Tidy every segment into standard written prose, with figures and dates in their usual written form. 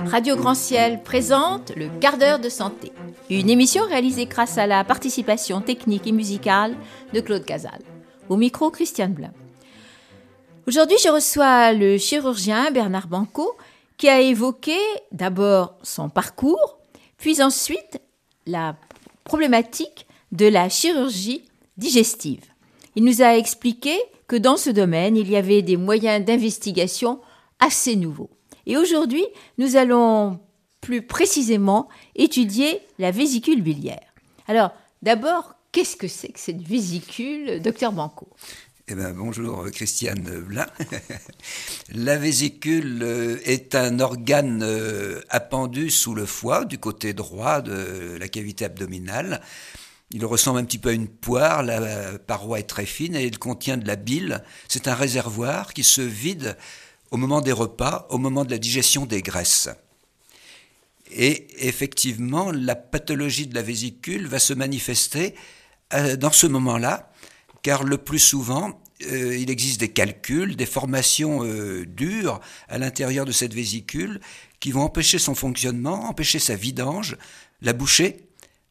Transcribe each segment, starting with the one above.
Radio Grand Ciel présente le quart d'heure de santé, une émission réalisée grâce à la participation technique et musicale de Claude Casal. Au micro, Christiane Blin. Aujourd'hui, je reçois le chirurgien Bernard Banco qui a évoqué d'abord son parcours, puis ensuite la problématique de la chirurgie digestive. Il nous a expliqué que dans ce domaine, il y avait des moyens d'investigation assez nouveaux. Et aujourd'hui, nous allons plus précisément étudier la vésicule biliaire. Alors, d'abord, qu'est-ce que c'est que cette vésicule, docteur Banco ? Bonjour Christiane Blin. La vésicule est un organe appendu sous le foie, du côté droit de la cavité abdominale. Il ressemble un petit peu à une poire, la paroi est très fine et il contient de la bile. C'est un réservoir qui se vide au moment des repas, au moment de la digestion des graisses. Et effectivement, la pathologie de la vésicule va se manifester dans ce moment-là, car le plus souvent, il existe des calculs, des formations dures à l'intérieur de cette vésicule qui vont empêcher son fonctionnement, empêcher sa vidange, la boucher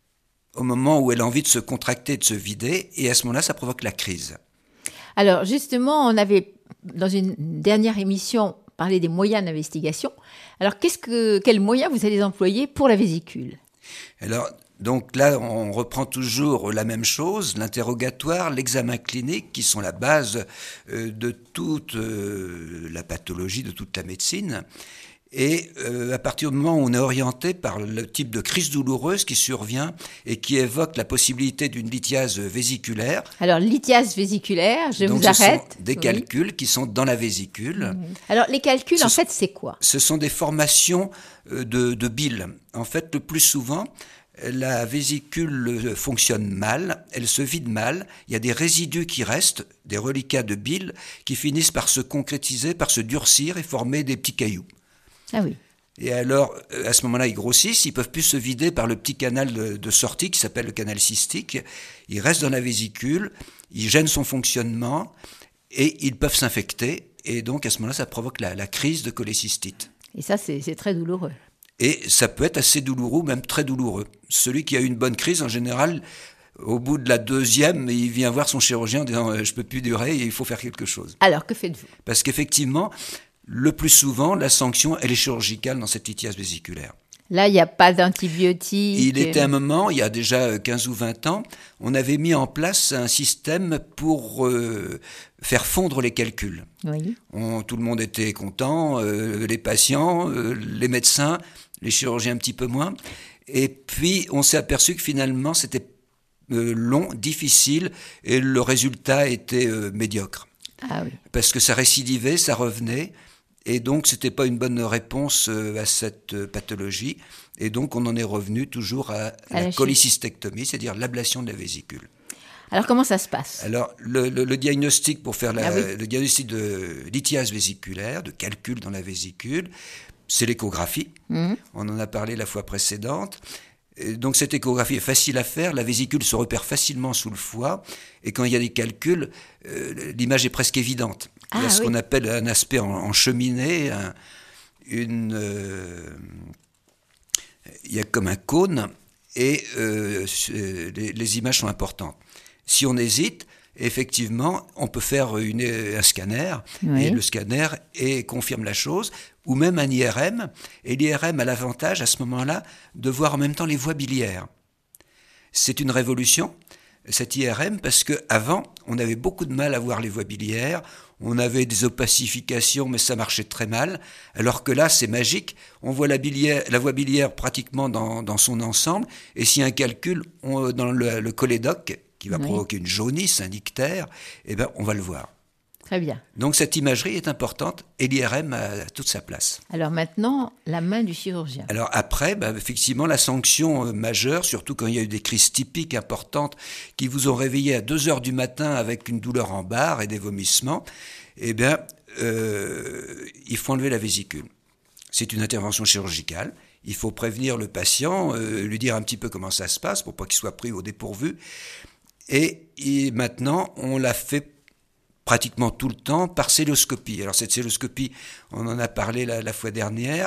au moment où elle a envie de se contracter, de se vider, et à ce moment-là, ça provoque la crise. Alors justement, on avait, dans une dernière émission, parlé des moyens d'investigation. Alors quels moyens vous allez employer pour la vésicule ? Alors, donc là, on reprend toujours la même chose, l'interrogatoire, l'examen clinique, qui sont la base de toute la pathologie, de toute la médecine. Et à partir du moment où on est orienté par le type de crise douloureuse qui survient et qui évoque la possibilité d'une lithiase vésiculaire. Alors, lithiase vésiculaire, je vous arrête. Ce sont des calculs qui sont dans la vésicule. Alors, les calculs, en fait, c'est quoi ? Ce sont des formations de bile. En fait, le plus souvent, la vésicule fonctionne mal, elle se vide mal, il y a des résidus qui restent, des reliquats de bile, qui finissent par se concrétiser, par se durcir et former des petits cailloux. Ah oui. Et alors, à ce moment-là, ils grossissent, ils peuvent plus se vider par le petit canal de sortie qui s'appelle le canal cystique. Ils restent dans la vésicule, ils gênent son fonctionnement et ils peuvent s'infecter. Et donc, à ce moment-là, ça provoque la crise de cholécystite. Et ça, c'est très douloureux. Et ça peut être assez douloureux, même très douloureux. Celui qui a eu une bonne crise, en général, au bout de la deuxième, il vient voir son chirurgien en disant « je ne peux plus durer, il faut faire quelque chose ». Alors, que faites-vous ? Parce qu'effectivement, le plus souvent, la sanction, elle est chirurgicale dans cette lithiase vésiculaire. Là, il n'y a pas d'antibiotiques. Il était un moment, il y a déjà 15 ou 20 ans, on avait mis en place un système pour faire fondre les calculs. Oui. Tout le monde était content, les patients, les médecins, les chirurgiens un petit peu moins. Et puis, on s'est aperçu que finalement, c'était long, difficile, et le résultat était médiocre. Ah oui. Parce que ça récidivait, ça revenait. Et donc, ce n'était pas une bonne réponse à cette pathologie. Et donc, on en est revenu toujours à la cholécystectomie, c'est-à-dire l'ablation de la vésicule. Alors, comment ça se passe ? Alors, le diagnostic pour faire le diagnostic de lithiase vésiculaire, de calcul dans la vésicule, c'est l'échographie. On en a parlé la fois précédente. Et donc, cette échographie est facile à faire. La vésicule se repère facilement sous le foie. Et quand il y a des calculs, l'image est presque évidente. Il y a ce qu'on appelle un aspect en cheminée. Il y a comme un cône. Et les images sont importantes. Si on hésite, effectivement, on peut faire un scanner. Oui. Et le scanner confirme la chose. Ou même un IRM. Et l'IRM a l'avantage, à ce moment-là, de voir en même temps les voies biliaires. C'est une révolution, cet IRM, parce qu'avant, on avait beaucoup de mal à voir les voies biliaires. On avait des opacifications, mais ça marchait très mal. Alors que là, c'est magique. On voit la voie biliaire pratiquement dans son ensemble. Et s'il y a un calcul, dans le cholédoque, qui va provoquer une jaunisse, un ictère, eh ben, on va le voir. Très bien. Donc cette imagerie est importante et l'IRM a toute sa place. Alors maintenant, la main du chirurgien. Alors après, effectivement, la sanction majeure, surtout quand il y a eu des crises typiques importantes qui vous ont réveillé à 2h du matin avec une douleur en barre et des vomissements, eh bien, il faut enlever la vésicule. C'est une intervention chirurgicale. Il faut prévenir le patient, lui dire un petit peu comment ça se passe pour pas qu'il soit pris au dépourvu. Et maintenant, on l'a fait pratiquement tout le temps par celluloscopie. Alors cette celluloscopie, on en a parlé la fois dernière,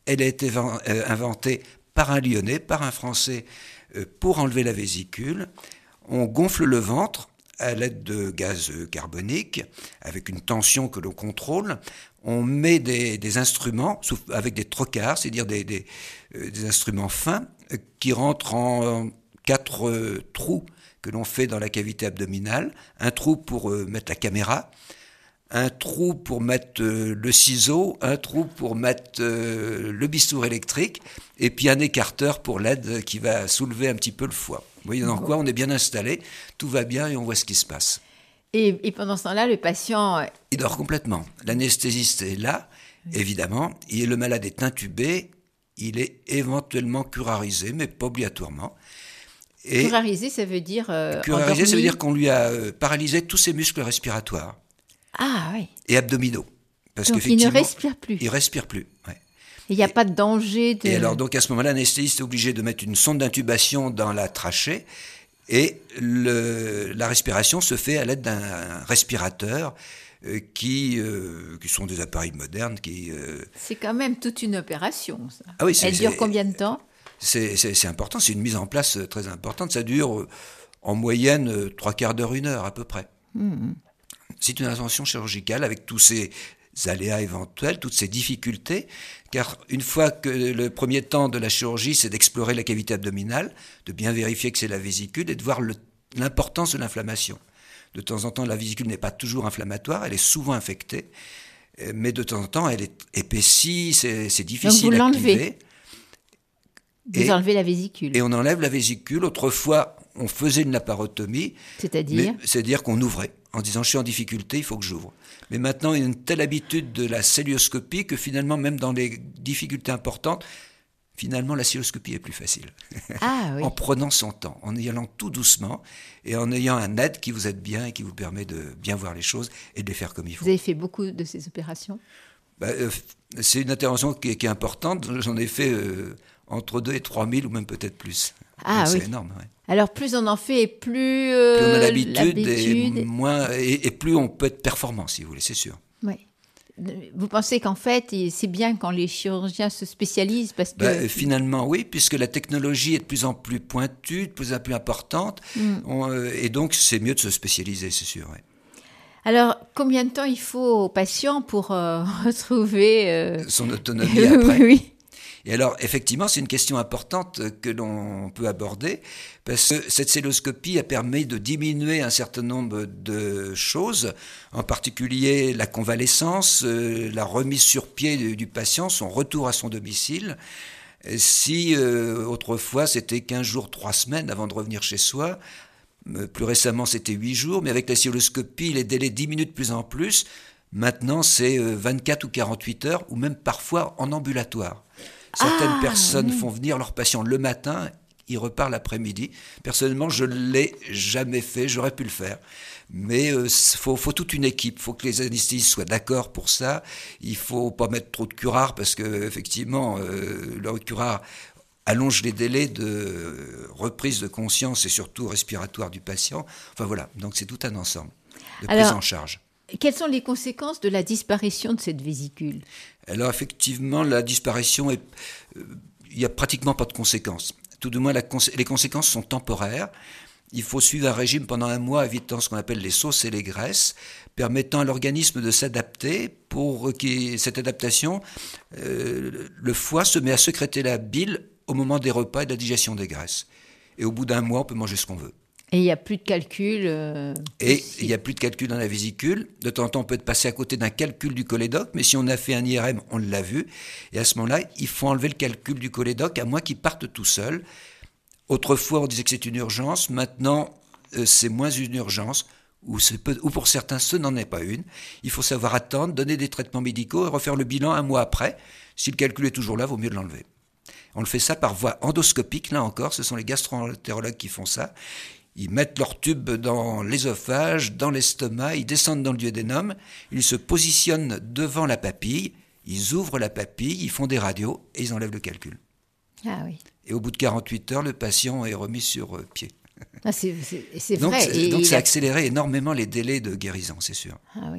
Elle a été inventée par un Lyonnais, par un Français, pour enlever la vésicule. On gonfle le ventre à l'aide de gaz carbonique, avec une tension que l'on contrôle. On met des instruments avec des trocars, c'est-à-dire des instruments fins qui rentrent en 4 trous que l'on fait dans la cavité abdominale. Un trou pour mettre la caméra, un trou pour mettre le ciseau, un trou pour mettre le bistouri électrique, et puis un écarteur pour l'aide qui va soulever un petit peu le foie. Vous voyez dans quoi on est bien installé, tout va bien et on voit ce qui se passe. Et pendant ce temps-là, le patient... Il dort complètement. L'anesthésiste est là, évidemment. Et le malade est intubé. Il est éventuellement curarisé, mais pas obligatoirement. Et curarisé, ça veut dire... curarisé, ça veut dire qu'on lui a paralysé tous ses muscles respiratoires. Ah oui. Et abdominaux. Parce donc il ne respire plus. Il ne respire plus, ouais. Il n'y a pas de danger de... Et alors, donc, à ce moment-là, l'anesthésiste est obligé de mettre une sonde d'intubation dans la trachée et la respiration se fait à l'aide d'un respirateur qui sont des appareils modernes qui... C'est quand même toute une opération, ça. Ah oui, elle dure combien de temps ? C'est important, c'est une mise en place très importante. Ça dure en moyenne 3/4 d'heure, 1 heure à peu près. C'est une intervention chirurgicale avec tous ces aléas éventuels, toutes ces difficultés, car une fois que le premier temps de la chirurgie, c'est d'explorer la cavité abdominale, de bien vérifier que c'est la vésicule et de voir l'importance de l'inflammation. De temps en temps, la vésicule n'est pas toujours inflammatoire, elle est souvent infectée, mais de temps en temps, elle est épaissie, c'est difficile à cliver. Vous enlevez la vésicule. Et on enlève la vésicule. Autrefois, on faisait une laparotomie. C'est-à-dire qu'on ouvrait, en disant « je suis en difficulté, il faut que j'ouvre ». Mais maintenant, il y a une telle habitude de la cœlioscopie que finalement, même dans les difficultés importantes, finalement, la cœlioscopie est plus facile. Ah, oui. En prenant son temps, en y allant tout doucement et en ayant un aide qui vous aide bien et qui vous permet de bien voir les choses et de les faire comme il faut. Vous avez fait beaucoup de ces opérations ? C'est une intervention qui est importante. J'en ai fait entre 2 et 3 000 ou même peut-être plus. Ah donc oui. C'est énorme. Ouais. Alors plus on en fait et plus on a l'habitude et plus on peut être performant, si vous voulez, c'est sûr. Oui. Vous pensez qu'en fait, c'est bien quand les chirurgiens se spécialisent parce que... Finalement, oui, puisque la technologie est de plus en plus pointue, de plus en plus importante. Et donc, c'est mieux de se spécialiser, c'est sûr. Ouais. Alors, combien de temps il faut au patient pour retrouver... son autonomie après. Oui. Et alors, effectivement, c'est une question importante que l'on peut aborder, parce que cette cœlioscopie a permis de diminuer un certain nombre de choses, en particulier la convalescence, la remise sur pied du patient, son retour à son domicile. Si autrefois c'était 15 jours, 3 semaines avant de revenir chez soi, plus récemment c'était 8 jours, mais avec la cœlioscopie, les délais diminuent de plus en plus. Maintenant, c'est 24 ou 48 heures, ou même parfois en ambulatoire. Certaines personnes font venir leurs patients le matin, ils repartent l'après-midi. Personnellement, je ne l'ai jamais fait, j'aurais pu le faire. Mais faut toute une équipe, il faut que les anesthésistes soient d'accord pour ça. Il ne faut pas mettre trop de curare parce qu'effectivement, le curare allonge les délais de reprise de conscience et surtout respiratoire du patient. Enfin voilà, donc c'est tout un ensemble de prise en charge. Quelles sont les conséquences de la disparition de cette vésicule ? Alors effectivement, la disparition, il n'y a pratiquement pas de conséquences. Tout du moins, les conséquences sont temporaires. Il faut suivre un régime pendant 1 mois, évitant ce qu'on appelle les sauces et les graisses, permettant à l'organisme de s'adapter. Pour cette adaptation, le foie se met à sécréter la bile au moment des repas et de la digestion des graisses. Et au bout d'1 mois, on peut manger ce qu'on veut. Et il n'y a plus de calcul Et il n'y a plus de calcul dans la vésicule. De temps en temps, on peut être passé à côté d'un calcul du cholédoque, mais si on a fait un IRM, on l'a vu. Et à ce moment-là, il faut enlever le calcul du cholédoque, à moins qu'il parte tout seul. Autrefois, on disait que c'est une urgence. Maintenant, c'est moins une urgence, ou pour certains, ce n'en est pas une. Il faut savoir attendre, donner des traitements médicaux et refaire le bilan 1 mois après. Si le calcul est toujours là, il vaut mieux de l'enlever. On le fait ça par voie endoscopique, là encore, ce sont les gastro-entérologues qui font ça. Ils mettent leur tube dans l'ésophage, dans l'estomac, ils descendent dans le duodénum, ils se positionnent devant la papille, ils ouvrent la papille, ils font des radios et ils enlèvent le calcul. Ah oui. Et au bout de 48 heures, le patient est remis sur pied. Ah, c'est donc, vrai. Donc ça a accéléré énormément les délais de guérison, c'est sûr. Ah oui.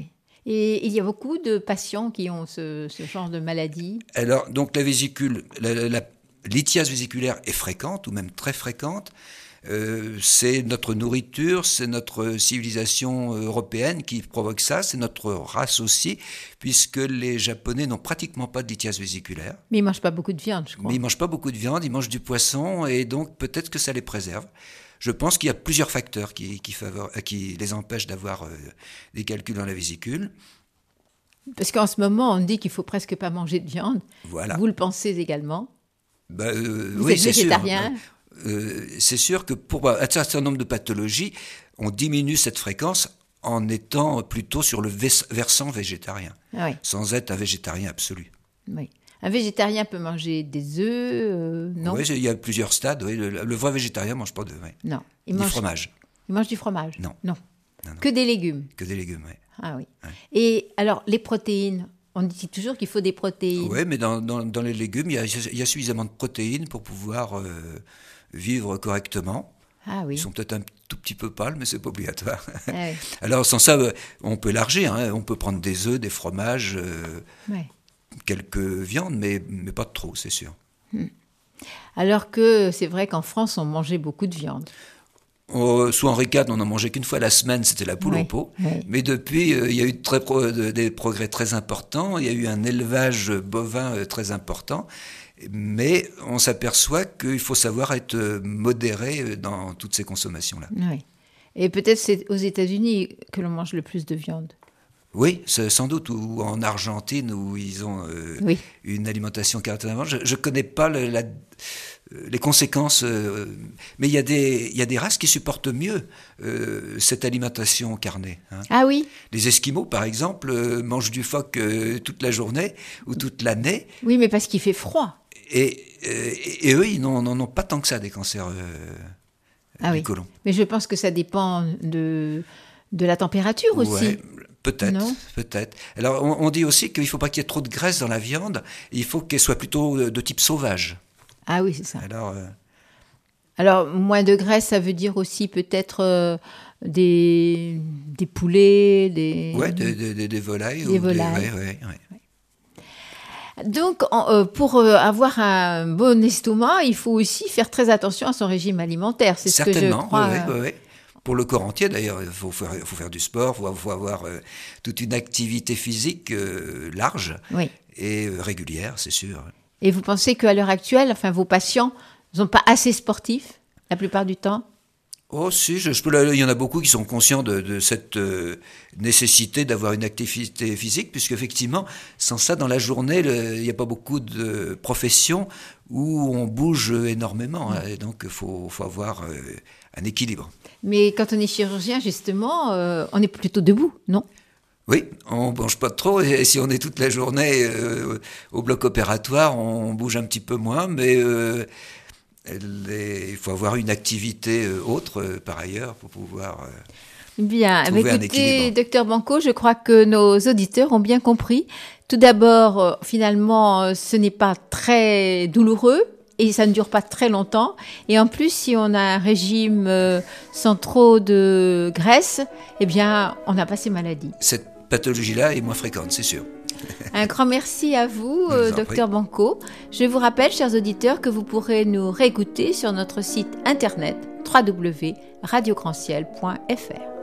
Et il y a beaucoup de patients qui ont ce genre de maladie. Alors, donc la vésicule, la lithiase vésiculaire est fréquente, ou même très fréquente. C'est notre nourriture, c'est notre civilisation européenne qui provoque ça, c'est notre race aussi, puisque les Japonais n'ont pratiquement pas de lithiase vésiculaire. Mais ils ne mangent pas beaucoup de viande, je crois. Mais ils ne mangent pas beaucoup de viande, ils mangent du poisson, et donc peut-être que ça les préserve. Je pense qu'il y a plusieurs facteurs qui les empêchent d'avoir des calculs dans la vésicule. Parce qu'en ce moment, on dit qu'il ne faut presque pas manger de viande. Voilà. Vous le pensez également? Vous oui, êtes c'est végétarien? C'est sûr que pour un certain nombre de pathologies, on diminue cette fréquence en étant plutôt sur le versant végétarien, sans être un végétarien absolu. Oui. Un végétarien peut manger des œufs, non? Oui, il y a plusieurs stades. Oui. Le vrai végétarien ne mange pas d'œufs. Oui. Non. Du fromage. Il mange du fromage? Non. Non. Que des légumes? Que des légumes, oui. Ah oui. Ouais. Et alors, les protéines, on dit toujours qu'il faut des protéines. Oui, mais dans les légumes, il y a suffisamment de protéines pour pouvoir vivre correctement. Ah oui. Ils sont peut-être un tout petit peu pâles, mais c'est pas obligatoire. Ah oui. Alors sans ça, on peut élargir. On peut prendre des œufs, des fromages, quelques viandes, mais pas trop, c'est sûr. Alors que c'est vrai qu'en France, on mangeait beaucoup de viande. Sous Henri IV, on n'en mangeait qu'une fois la semaine, c'était la poule au pot. Oui. Mais depuis, il y a eu des progrès très importants. Il y a eu un élevage bovin très important. Mais on s'aperçoit qu'il faut savoir être modéré dans toutes ces consommations-là. Oui. Et peut-être c'est aux États-Unis que l'on mange le plus de viande. Oui, sans doute, ou en Argentine, où ils ont une alimentation caractérisée. Je ne connais pas les conséquences, mais il y a des races qui supportent mieux cette alimentation carnée. Ah oui? Les Esquimaux, par exemple, mangent du phoque toute la journée ou toute l'année. Oui, mais parce qu'il fait froid. Et eux, ils n'en ont pas tant que ça, des cancers du côlon. Mais je pense que ça dépend de la température aussi. Ouais, peut-être. Alors, on dit aussi qu'il ne faut pas qu'il y ait trop de graisse dans la viande. Il faut qu'elle soit plutôt de type sauvage. Ah oui, c'est ça. Alors, moins de graisse, ça veut dire aussi peut-être des poulets, des volailles. Des volailles. Donc, pour avoir un bon estomac, il faut aussi faire très attention à son régime alimentaire. C'est ce que je crois. Oui. Pour le corps entier, d'ailleurs, il faut faire du sport, il faut avoir toute une activité physique large et régulière, c'est sûr. Et vous pensez qu'à l'heure actuelle, vos patients ne sont pas assez sportifs la plupart du temps? Oh si, il y en a beaucoup qui sont conscients de cette nécessité d'avoir une activité physique, puisque effectivement, sans ça, dans la journée, il n'y a pas beaucoup de professions où on bouge énormément. Et donc, il faut avoir un équilibre. Mais quand on est chirurgien, justement, on est plutôt debout, non? Oui, on ne mange pas trop, et si on est toute la journée au bloc opératoire, on bouge un petit peu moins, mais il faut avoir une activité autre par ailleurs pour pouvoir trouver un équilibre. Docteur Banco, je crois que nos auditeurs ont bien compris. Tout d'abord, finalement, ce n'est pas très douloureux et ça ne dure pas très longtemps. Et en plus, si on a un régime sans trop de graisse, eh bien, on n'a pas ces maladies. Cette pathologie-là est moins fréquente, c'est sûr. Un grand merci à vous, Docteur Banco. Je vous rappelle, chers auditeurs, que vous pourrez nous réécouter sur notre site internet www.radiograndciel.fr.